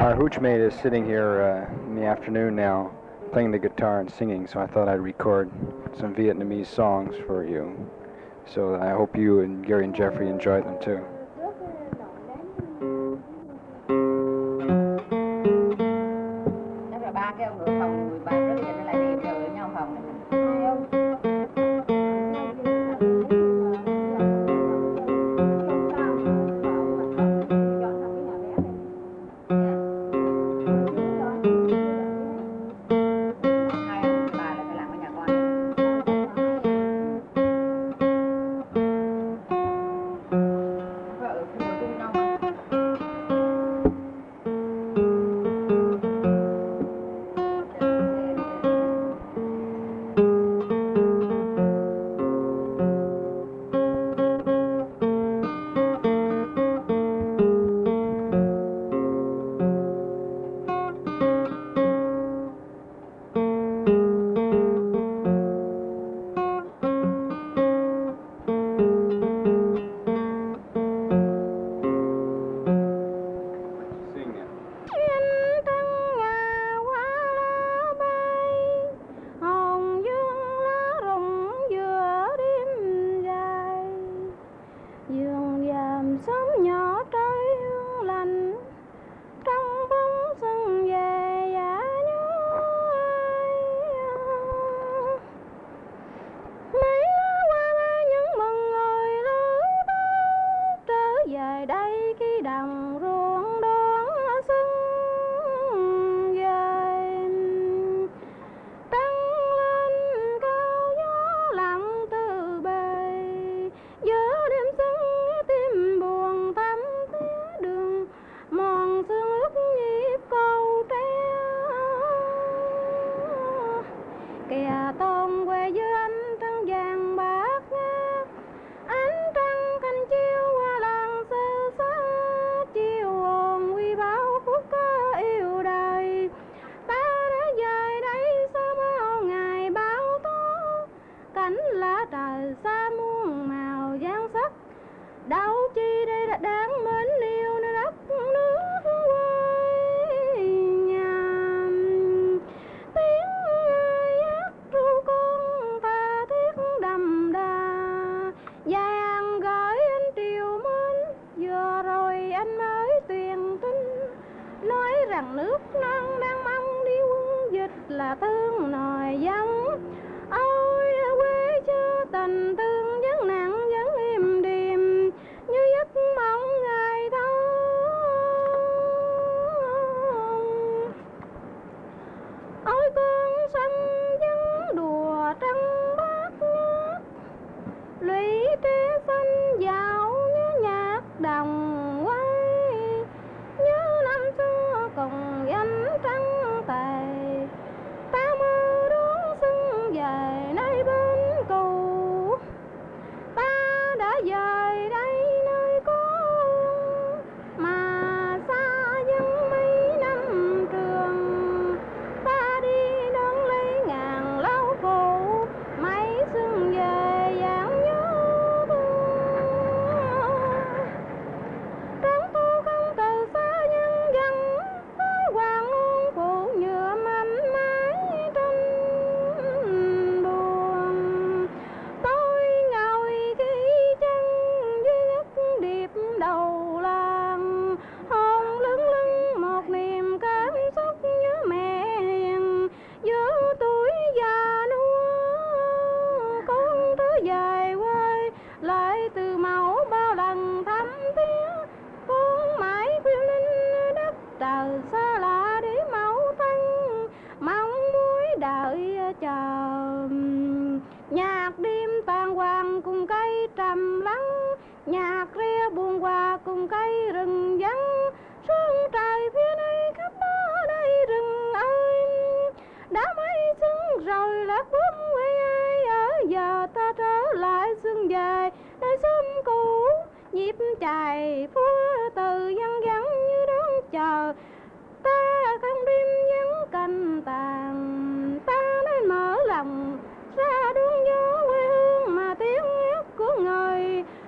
Our hoochmate is sitting here in the afternoon now, playing the guitar and singing, so I thought I'd record some Vietnamese songs for you. So I hope you and Gary and Jeffrey enjoy them too.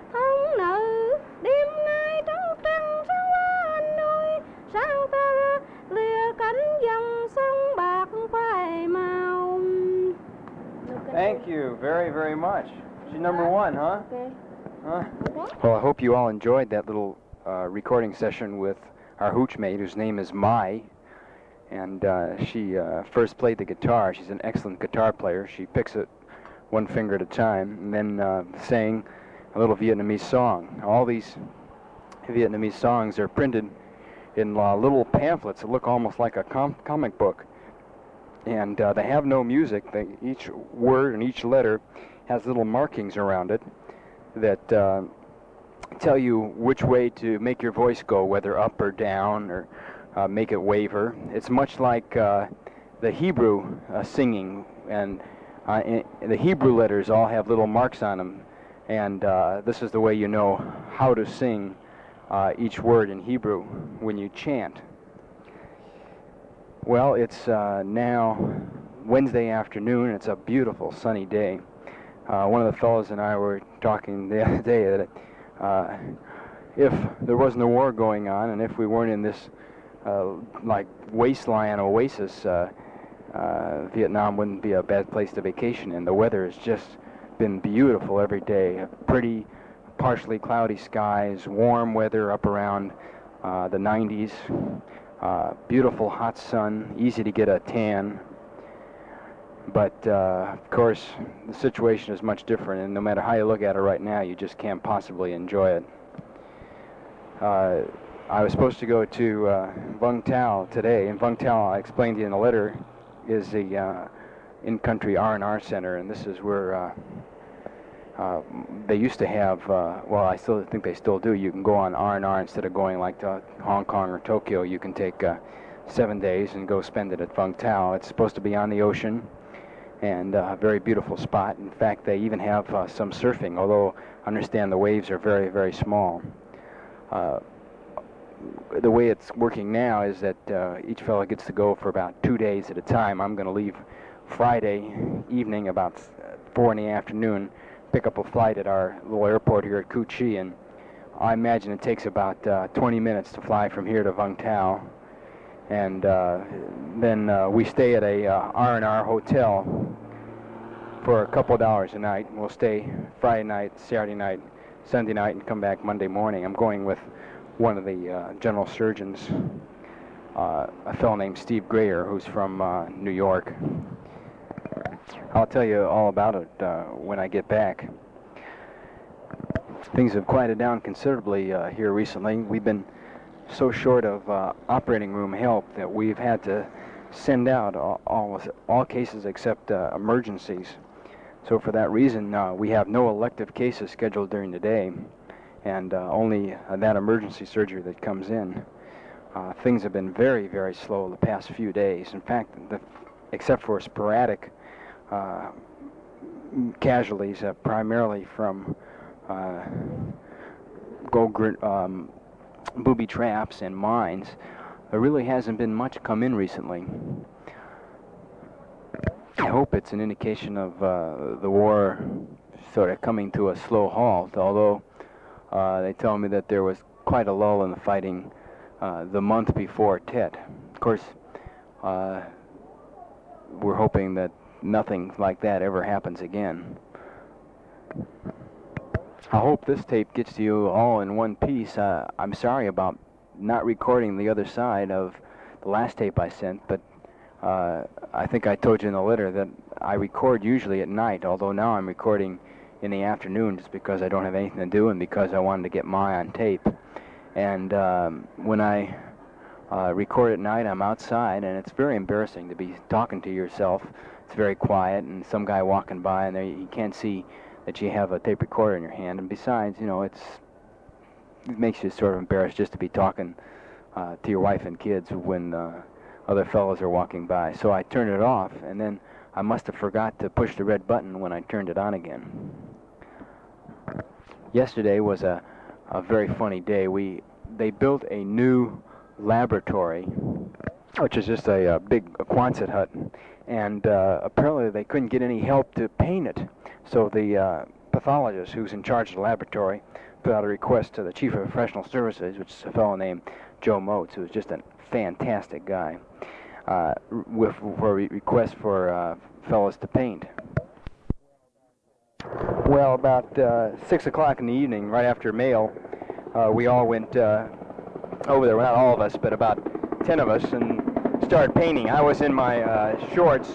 Sao ta you very, very much. She's number one, huh? Okay. Huh? Well, I hope you all enjoyed that little recording session with our hooch mate, whose name is Mai. And she first played the guitar. She's an excellent guitar player. She picks it one finger at a time, and then sang a little Vietnamese song. All these Vietnamese songs are printed in little pamphlets that look almost like a comic book. And they have no music. Each word and each letter has little markings around it that tell you which way to make your voice go, whether up or down, or make it waver. It's much like the Hebrew singing, and the Hebrew letters all have little marks on them, and this is the way you know how to sing each word in Hebrew when you chant. Well, it's now Wednesday afternoon. It's a beautiful sunny day. One of the fellows and I were talking the other day that if there wasn't a war going on, and if we weren't in this like wasteland oasis, Vietnam wouldn't be a bad place to vacation in. The weather has just been beautiful every day. Pretty, partially cloudy skies, warm weather up around the 90s, beautiful hot sun, easy to get a tan. But, of course, the situation is much different, and no matter how you look at it right now, you just can't possibly enjoy it. I was supposed to go to Vung Tau today, and Vung Tau, I explained to you in the letter, is the in-country R&R center, and this is where they used to have, well, I still think they still do. You can go on R&R instead of going like to Hong Kong or Tokyo. You can take 7 days and go spend it at Vung Tau. It's supposed to be on the ocean, and a very beautiful spot. In fact, they even have some surfing, although I understand the waves are very, very small. The way it's working now is that each fellow gets to go for about 2 days at a time. I'm going to leave Friday evening about 4 in the afternoon, pick up a flight at our little airport here at Cu Chi, and I imagine it takes about 20 minutes to fly from here to Vung Tau. And then we stay at a R&R hotel for a couple of dollars a night. We'll stay Friday night, Saturday night, Sunday night, and come back Monday morning. I'm going with one of the general surgeons, a fellow named Steve Grayer, who's from New York. I'll tell you all about it when I get back. Things have quieted down considerably here recently. We've been so short of operating room help that we've had to send out all cases except emergencies. So for that reason, we have no elective cases scheduled during the day, and only that emergency surgery that comes in. Things have been very, very slow the past few days. In fact, except for sporadic casualties, primarily from booby traps and mines, there really hasn't been much come in recently. I hope it's an indication of the war sort of coming to a slow halt, although they tell me that there was quite a lull in the fighting the month before Tet. Of course, we're hoping that nothing like that ever happens again. I hope this tape gets to you all in one piece. I'm sorry about not recording the other side of the last tape I sent, but I think I told you in the letter that I record usually at night, although now I'm recording in the afternoon just because I don't have anything to do and because I wanted to get Mai on tape. And when I record at night, I'm outside, and it's very embarrassing to be talking to yourself. It's very quiet, and some guy walking by, and you can't see that you have a tape recorder in your hand. And besides, you know, it makes you sort of embarrassed just to be talking to your wife and kids when other fellows are walking by. So I turned it off, and then I must have forgot to push the red button when I turned it on again. Yesterday was a very funny day. They built a new laboratory, which is just a big Quonset hut, and apparently they couldn't get any help to paint it. So the pathologist who's in charge of the laboratory put out a request to the chief of professional services, which is a fellow named Joe Motes, who is just a fantastic guy, for a request for fellows to paint. Well, about 6 o'clock in the evening, right after mail, we all went over there. Well, not all of us, but about 10 of us, and started painting. I was in my shorts,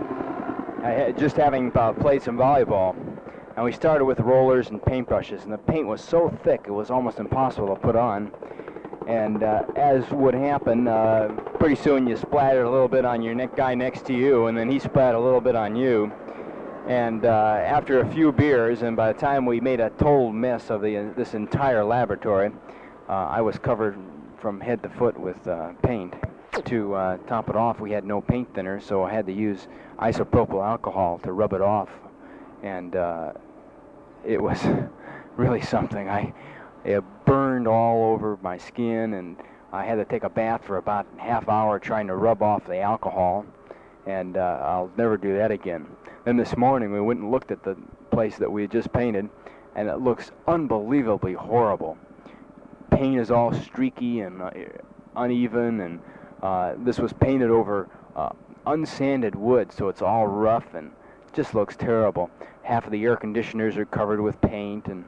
just having played some volleyball. And we started with rollers and paintbrushes, and the paint was so thick it was almost impossible to put on. And as would happen, pretty soon you splattered a little bit on your guy next to you, and then he splattered a little bit on you. And after a few beers, and by the time we made a total mess of this entire laboratory, I was covered from head to foot with paint. To top it off, we had no paint thinner, so I had to use isopropyl alcohol to rub it off. And it was really something. It burned all over my skin, and I had to take a bath for about half hour trying to rub off the alcohol, and I'll never do that again. Then this morning we went and looked at the place that we had just painted, and it looks unbelievably horrible. Paint is all streaky and uneven, and this was painted over unsanded wood, so it's all rough and just looks terrible. Half of the air conditioners are covered with paint, and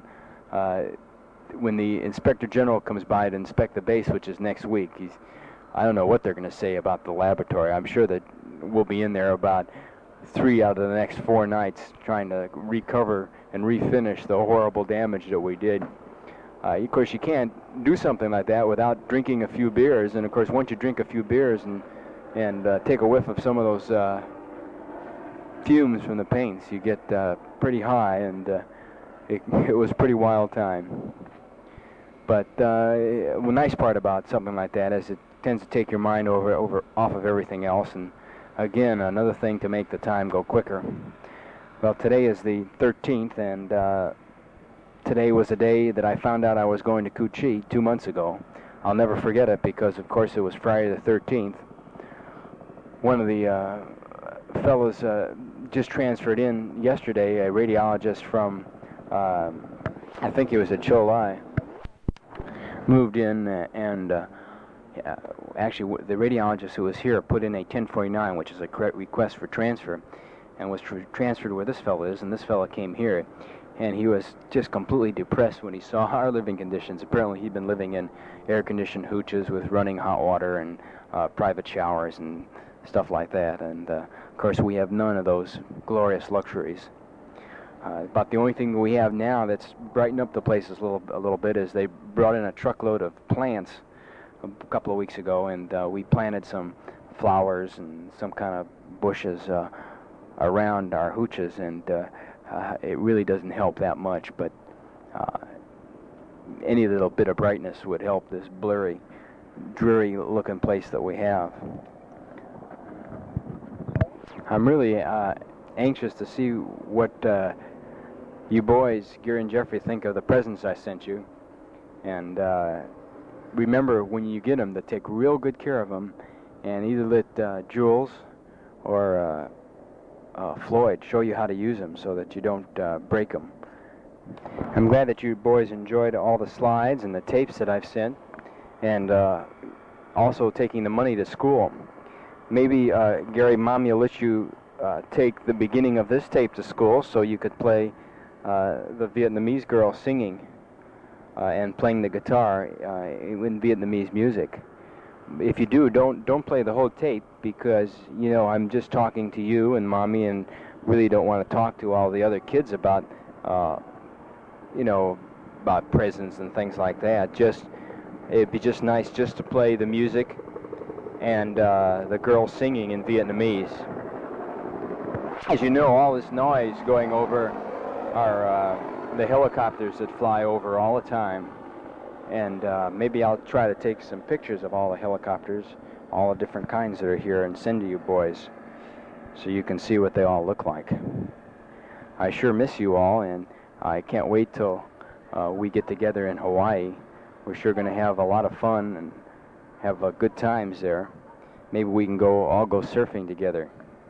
when the Inspector General comes by to inspect the base, which is next week, I don't know what they're going to say about the laboratory. I'm sure that we'll be in there about 3 out of the next 4 nights trying to recover and refinish the horrible damage that we did. Of course, you can't do something like that without drinking a few beers, and of course, once you drink a few beers and take a whiff of some of those fumes from the paints, you get pretty high, and it was a pretty wild time. But the nice part about something like that is it tends to take your mind off of everything else, and again, another thing to make the time go quicker. Well, today is the 13th, and today was the day that I found out I was going to Cu Chi 2 months ago. I'll never forget it because, of course, it was Friday the 13th. One of the fellows just transferred in yesterday, a radiologist from, I think he was at Cho Lai, moved in, and actually the radiologist who was here put in a 1049, which is a request for transfer, and was transferred where this fellow is, and this fellow came here, and he was just completely depressed when he saw our living conditions. Apparently he'd been living in air-conditioned hooches with running hot water and private showers and stuff like that, and of course we have none of those glorious luxuries. About the only thing we have now that's brightened up the place a little bit is they brought in a truckload of plants a couple of weeks ago, and we planted some flowers and some kind of bushes around our hooches, and it really doesn't help that much, but any little bit of brightness would help this blurry, dreary looking place that we have. I'm really anxious to see what you boys, Gary and Jeffrey, think of the presents I sent you. And remember, when you get them, to take real good care of them, and either let Jules or Floyd show you how to use them so that you don't break them. I'm glad that you boys enjoyed all the slides and the tapes that I've sent, and also taking the money to school. Maybe, Gary, Mommy will let you take the beginning of this tape to school so you could play the Vietnamese girl singing and playing the guitar in Vietnamese music. If you do, don't play the whole tape, because, you know, I'm just talking to you and Mommy and really don't want to talk to all the other kids about, you know, about presents and things like that. It'd be just nice just to play the music and the girl singing in Vietnamese. As you know, all this noise going over are the helicopters that fly over all the time, and maybe I'll try to take some pictures of all the helicopters, all the different kinds that are here, and send to you boys so you can see what they all look like. I sure miss you all, and I can't wait till we get together in Hawaii. We're sure going to have a lot of fun and have good times there. Maybe we can all go surfing together.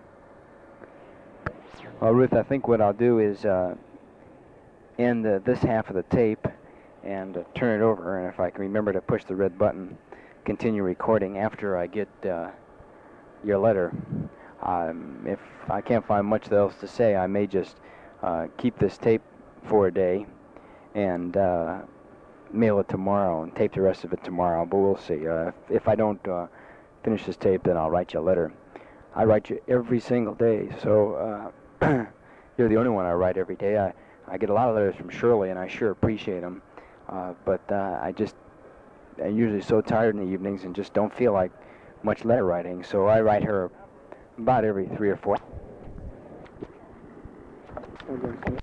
Well, Ruth, I think what I'll do is end this half of the tape and turn it over, and if I can remember to push the red button, continue recording after I get your letter. If I can't find much else to say, I may just keep this tape for a day and mail it tomorrow and tape the rest of it tomorrow, but we'll see. If I don't finish this tape, then I'll write you a letter. I write you every single day, so you're the only one I write every day. I get a lot of letters from Shirley, and I sure appreciate them, but I'm usually so tired in the evenings and just don't feel like much letter writing, so I write her about every 3 or 4.